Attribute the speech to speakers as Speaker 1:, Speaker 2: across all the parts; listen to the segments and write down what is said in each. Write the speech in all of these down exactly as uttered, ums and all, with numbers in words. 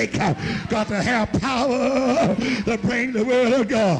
Speaker 1: sick got to have power to bring the word of God.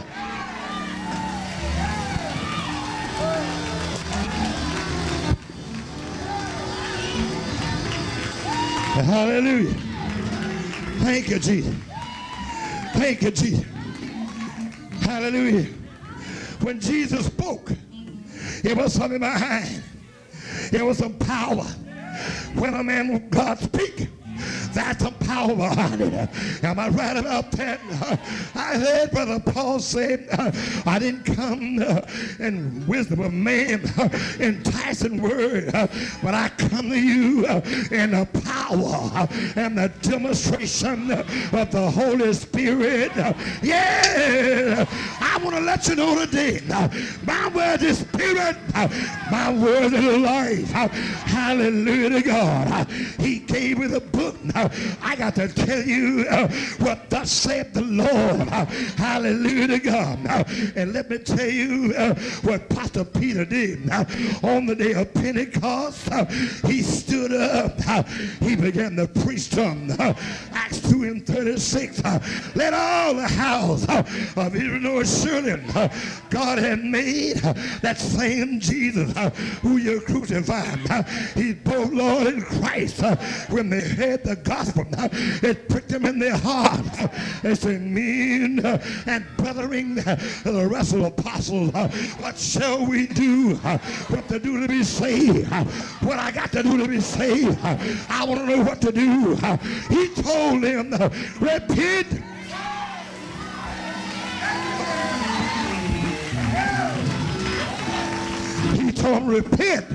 Speaker 1: Hallelujah. Thank you, Jesus. Thank you, Jesus. Hallelujah. When Jesus spoke, it was something behind. It was some power. When a man of God speaks, that's some power behind it. Am I right about that? I heard Brother Paul say, I didn't come in wisdom of man, enticing word, but I come to you in the power and the demonstration of the Holy Spirit. Yeah, I want to let you know today, my word is spirit, my word is life. Hallelujah to God. He gave me the book. I got to tell you uh, what thus said the Lord. Uh, hallelujah to God. Uh, and let me tell you uh, what Pastor Peter did. Uh, on the day of Pentecost, uh, he stood up. Uh, he began to preach them. Uh, Acts two and thirty-six. Uh, let all the house uh, of Israel know surely uh, God had made uh, that same Jesus uh, who you crucified. Uh, he's both Lord and Christ. Uh, when they heard the gospel, it pricked them in their heart. They said, men and brethren, the rest of the apostles, what shall we do? What to do to be saved? What I got to do to be saved? I want to know what to do. He told them, repent. He told them, repent.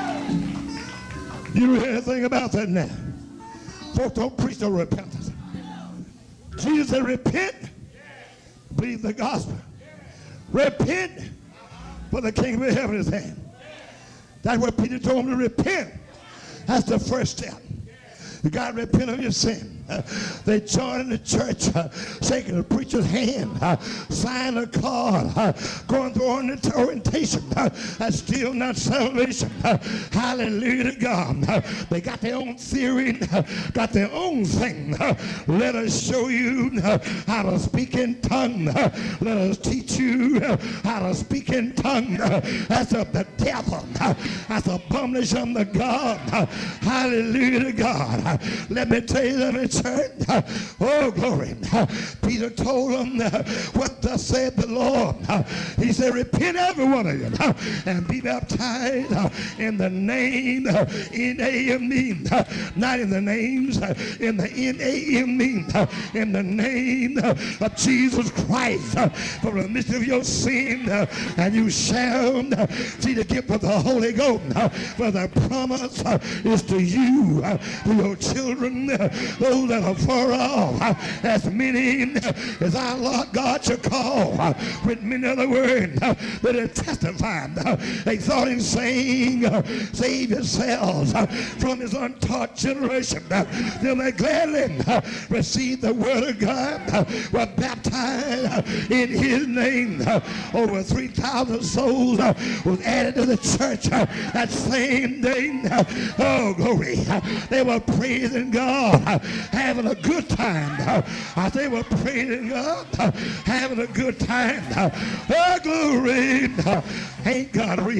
Speaker 1: You don't hear anything about that now. Folks don't preach no repentance. Jesus said, repent, believe the gospel. Repent, for the kingdom of heaven is at hand. That's what Peter told him to repent. That's the first step. You got to repent of your sin. Uh, they joined the church, uh, shaking the preacher's hand, uh, signing a card, uh, going through orientation. Uh, that's still not salvation. Uh, hallelujah to God. Uh, they got their own theory, uh, got their own thing. Uh, let us show you uh, how to speak in tongue. Uh, let us teach you uh, how to speak in tongue. Uh, that's of the devil. Uh, that's abomination to God. Uh, hallelujah to God. Uh, let me tell you, let me church. Oh, glory. Peter told them what thus said the Lord. He said, repent every one of you and be baptized in the name N A M E, not in the names, in the N A M E, in the name of Jesus Christ for the remission of your sin, and you shall see the gift of the Holy Ghost. For the promise is to you, to your children, those that are far off, as many as our Lord God shall call. With many other words that are testified, exhorting, saying, save yourselves from his untaught generation. They may gladly receive the word of God, were baptized in his name. Over three thousand souls was added to the church that same day. Oh, glory. They were praising God, having a good time. I say we're praising God, having a good time. Oh, glory. Ain't God real?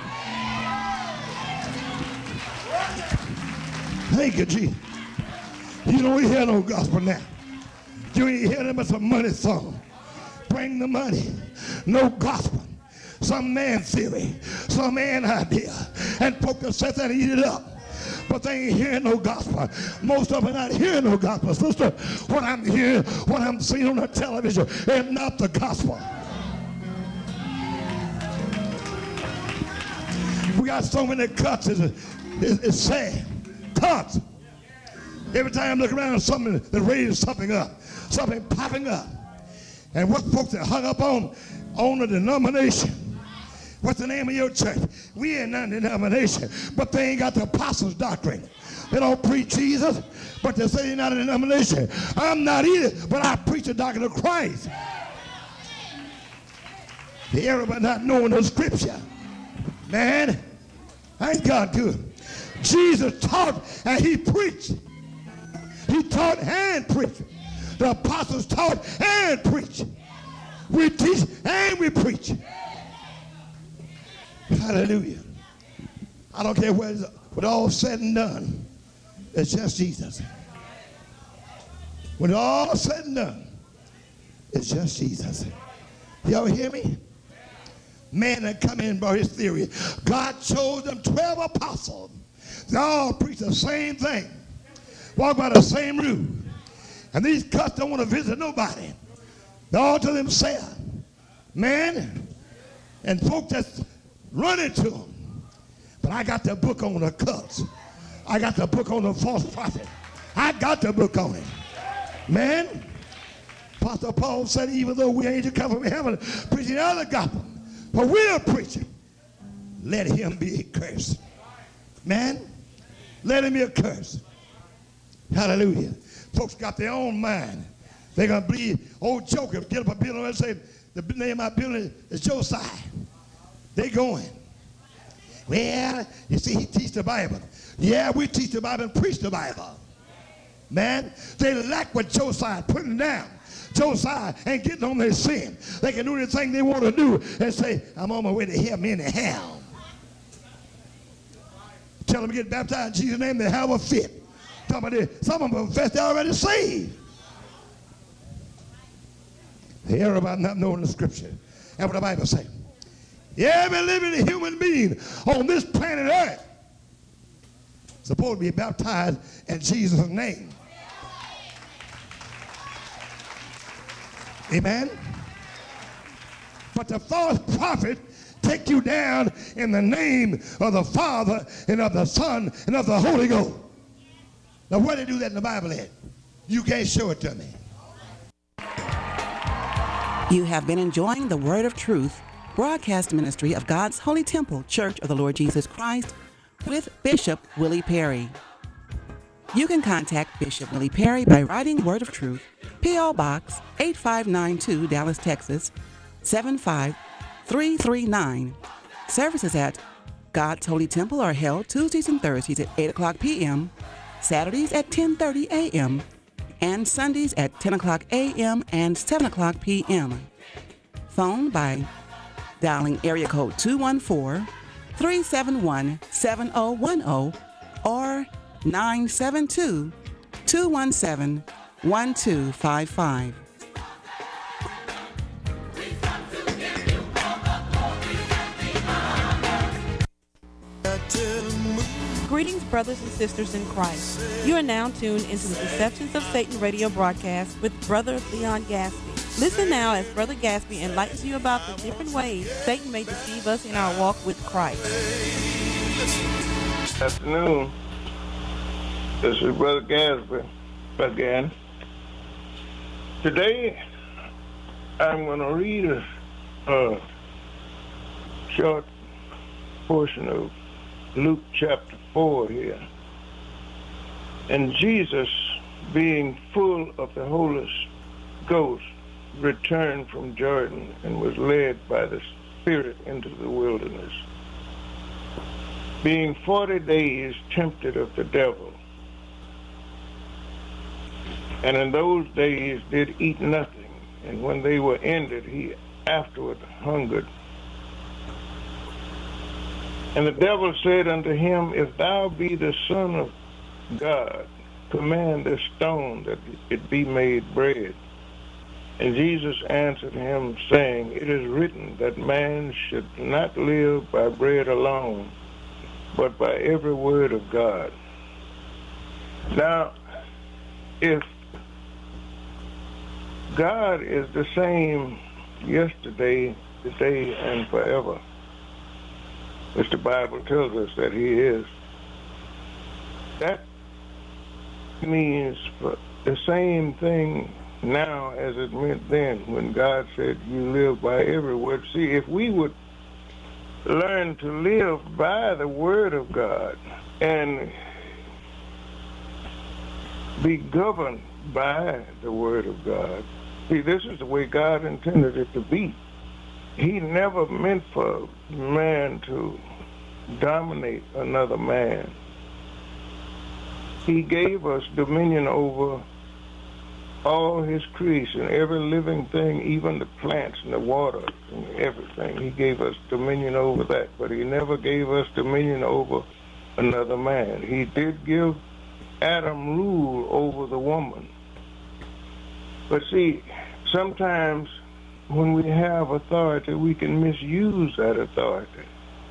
Speaker 1: Thank you, Jesus. You don't hear no gospel now. You ain't hear them as a money song. Bring the money. No gospel. Some man theory, some man idea. And folk will sit there and eat it up. But they ain't hearing no gospel. Most of them are not hearing no gospel. Sister, what I'm hearing, what I'm seeing on the television is not the gospel. We got so many cuts, it's, it's, it's sad. Cuts. Every time I look around, something that raises something up, something popping up. And what folks are hung up on, on the denomination. What's the name of your church? We ain't not a denomination, but they ain't got the apostles' doctrine. They don't preach Jesus, but they say they're not a denomination. I'm not either, but I preach the doctrine of Christ. The error by not knowing the scripture. Man, ain't God good? Jesus taught and he preached. He He taught and preached. The apostles taught and preached. We teach and we preach. Hallelujah. I don't care what, what all said and done. It's just Jesus. When all said and done, it's just Jesus. Y'all hear me? Man that come in by his theory. God chose them twelve apostles. They all preach the same thing. Walk by the same rule. And these cuts don't want to visit nobody. They're all to themselves. Man, and folks just run into them. But I got the book on the cuts. I got the book on the false prophet. I got the book on it. Man, Apostle Paul said, even though we angels come from heaven preaching other gospel, but we're preaching, let him be accursed. Man, let him be accursed. Hallelujah. Folks got their own mind. They're going to believe old jokers get up a building and say, the name of my building is Josiah. They going. Well, you see, he teach the Bible. Yeah, we teach the Bible and preach the Bible. Man, they lack what Josiah putting down. Josiah ain't getting on their sin. They can do anything they want to do and say, I'm on my way to heaven anyhow. Tell them to get baptized in Jesus' name, they have a fit. Somebody, some of them confess they're already saved. They hear about not knowing the scripture. That's what the Bible says. Every living human being on this planet Earth supposed to be baptized in Jesus' name. Amen. But the false prophet take you down in the name of the Father and of the Son and of the Holy Ghost. Now where they do that in the Bible at? You can't show it to me.
Speaker 2: You have been enjoying the Word of Truth broadcast ministry of God's Holy Temple Church of the Lord Jesus Christ with Bishop Willie Perry. You can contact Bishop Willie Perry by writing Word of Truth, P O Box eight five nine two, Dallas, Texas seven five three three nine. Services at God's Holy Temple are held Tuesdays and Thursdays at eight o'clock p m, Saturdays at ten thirty a m, and Sundays at ten o'clock a m and seven o'clock p m. Phone by dialing area code two one four, three seven one, seven zero one zero or nine seven two, two one seven, one two five five.
Speaker 3: Greetings, brothers and sisters in Christ. You are now tuned into the Deceptions of Satan radio broadcast with Brother Leon Gaspy. Listen now as Brother Gaspy enlightens you about the different ways Satan may deceive us in our walk with Christ.
Speaker 4: Good afternoon. This is Brother Gaspy again. Today, I'm going to read a, a short portion of Luke chapter four here. And Jesus, being full of the Holy Ghost, returned from Jordan and was led by the Spirit into the wilderness, being forty days tempted of the devil. And in those days did eat nothing, and when they were ended, he afterward hungered. And the devil said unto him, If thou be the Son of God, command this stone that it be made bread. And Jesus answered him, saying, It is written that man should not live by bread alone, but by every word of God. Now, if God is the same yesterday, today, and forever, which the Bible tells us that he is, that means the same thing now as it meant then when God said you live by every word. See, if we would learn to live by the word of God and be governed by the word of God, see, this is the way God intended it to be. He never meant for man to dominate another man. he gave us dominion over all his creation, every living thing, even the plants and the water and everything. He gave us dominion over that, but he never gave us dominion over another man. He did give Adam rule over the woman. But see, sometimes when we have authority, we can misuse that authority.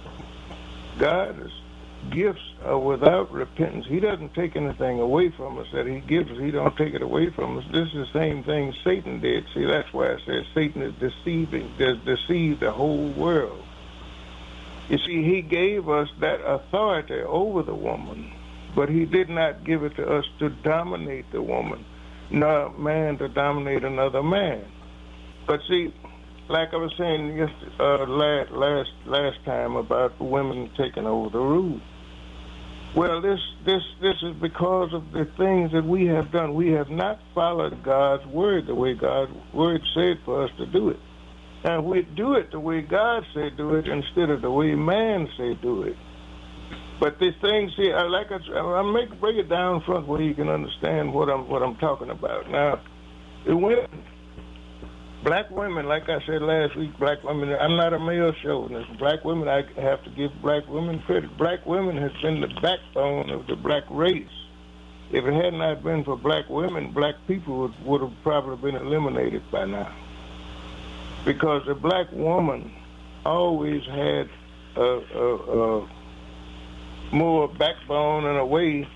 Speaker 4: God's gifts are without repentance. He doesn't take anything away from us that he gives us. He don't take it away from us. This is the same thing Satan did. See, that's why I said Satan is deceiving, does deceive the whole world. You see, he gave us that authority over the woman, but he did not give it to us to dominate the woman, nor man to dominate another man. But see, like I was saying yesterday, uh, last, last, last time about women taking over the rule. Well, this, this, this is because of the things that we have done. We have not followed God's word the way God's word said for us to do it. And we do it the way God said do it instead of the way man said do it. But these things, see, I like I, I make break it down front where you can understand what I'm what I'm talking about. Now, the women, black women, like I said last week, black women. I'm not a male chauvinist. Black women, I have to give black women credit. Black women has been the backbone of the black race. If it had not been for black women, black people would, would have probably been eliminated by now. Because the black woman always had a, a, a more backbone in a way,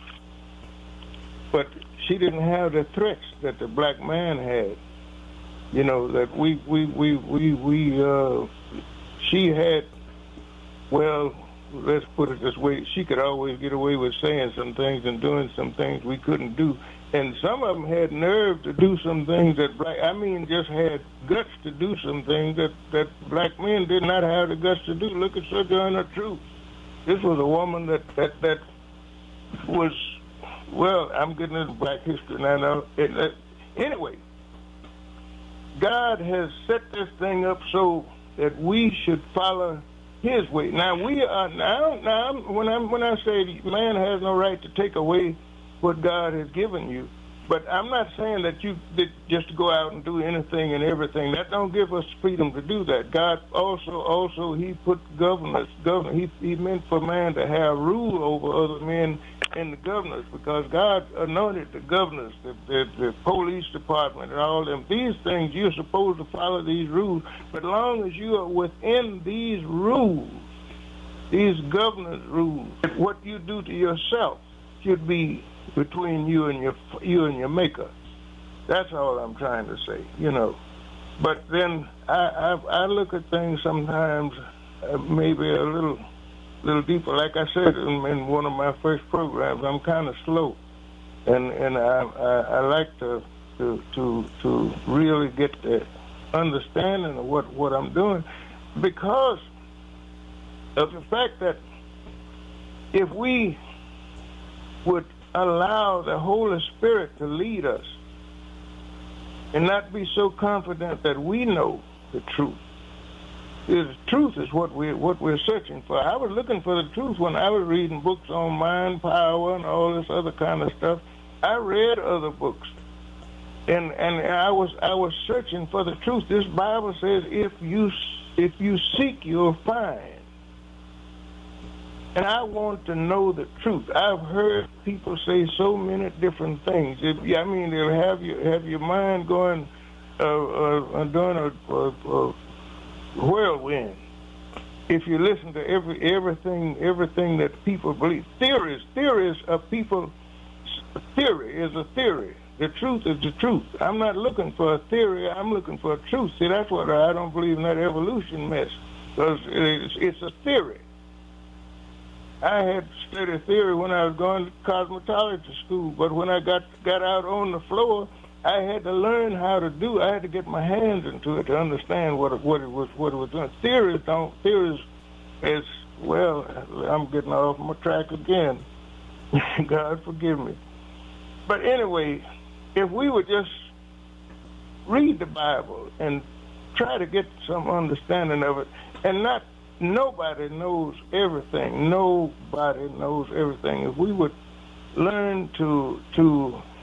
Speaker 4: but she didn't have the threats that the black man had. You know, that we, we, we, we, we uh, she had, well, let's put it this way, she could always get away with saying some things and doing some things we couldn't do. And some of them had nerve to do some things that black, I mean, just had guts to do some things that, that black men did not have the guts to do. Look at Sojourner Truth. This was a woman that, that, that was, well, I'm getting into black history now. now. It, it, anyway, God has set this thing up so that we should follow his way. Now, we are, now, now when, I'm, when I say man has no right to take away what God has given you, but I'm not saying that you did just go out and do anything and everything. That don't give us freedom to do that. God also, also, he put governors, governor. He, he meant for man to have rule over other men and the governors, because God anointed the governors, the, the, the police department, and all them. These things, you're supposed to follow these rules, but as long as you are within these rules, these governors' rules, what you do to yourself should be between you and your you and your maker. That's all I'm trying to say, you know. But then I I, I look at things sometimes uh, maybe a little little deeper. Like I said in, in one of my first programs, I'm kind of slow, and and I, I I like to to to to really get the understanding of what what I'm doing, because of the fact that if we would allow the Holy Spirit to lead us and not be so confident that we know the truth. The truth is what we what we're searching for. I was looking for the truth when I was reading books on mind power and all this other kind of stuff. I read other books, and and I was I was searching for the truth. This Bible says if you if you seek, you'll find. And I want to know the truth. I've heard people say so many different things. If, I mean, they'll have you have your mind going, uh, uh, doing a, a, a whirlwind. If you listen to every everything everything that people believe, theories theories of people. Theory is a theory. The truth is the truth. I'm not looking for a theory. I'm looking for a truth. See, that's what I, I don't believe in that evolution mess, because it's, it's a theory. I had studied theory when I was going to cosmetology school, but when I got got out on the floor, I had to learn how to do. I had to get my hands into it to understand what it, what it was what it was doing. Theories don't. Theories is well. I'm getting off my track again. God forgive me. But anyway, if we would just read the Bible and try to get some understanding of it, and not. Nobody knows everything. Nobody knows everything. If we would learn to to